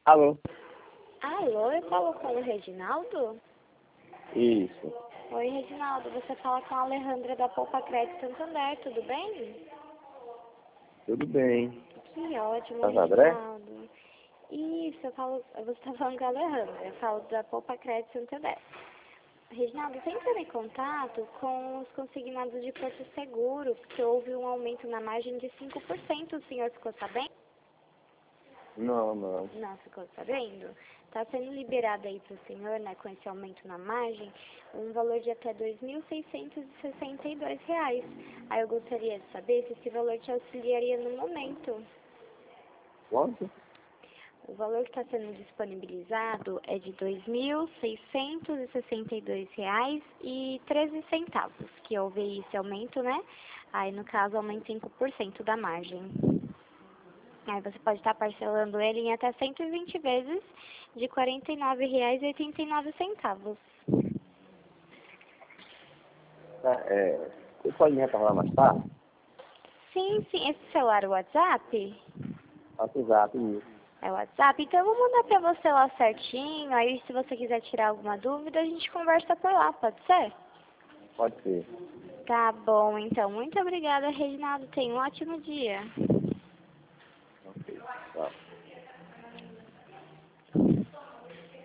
Alô? Alô, eu falo com o Reginaldo? Isso. Oi, Reginaldo, você fala com a Alejandra da Poupa Crédito Santander, tudo bem? Tudo bem. Que ótimo, Tá André? Reginaldo. Isso, você está falando com a Alejandra, eu falo da Poupa Crédito Santander. Reginaldo, entra em contato com os consignados de Porto Seguro, porque houve um aumento na margem de 5%, o senhor ficou sabendo? Não, não. Não ficou sabendo? Está sendo liberado aí para o senhor, né, com esse aumento na margem, um valor de até R$ 2.662. Aí eu gostaria de saber se esse valor te auxiliaria no momento. Quanto? O valor que está sendo disponibilizado é de R$ 2.662,13, que houve esse aumento, né? Aí, no caso, aumenta 5% da margem. Aí você pode estar parcelando ele em até 120 vezes de R$ 49,89. Você pode me retornar mais tarde? Sim, sim. Esse celular é o WhatsApp? WhatsApp, isso. É o WhatsApp? Então eu vou mandar pra você lá certinho. Aí se você quiser tirar alguma dúvida, a gente conversa por lá, pode ser? Pode ser. Tá bom, então. Muito obrigada, Reginaldo. Tenha um ótimo dia.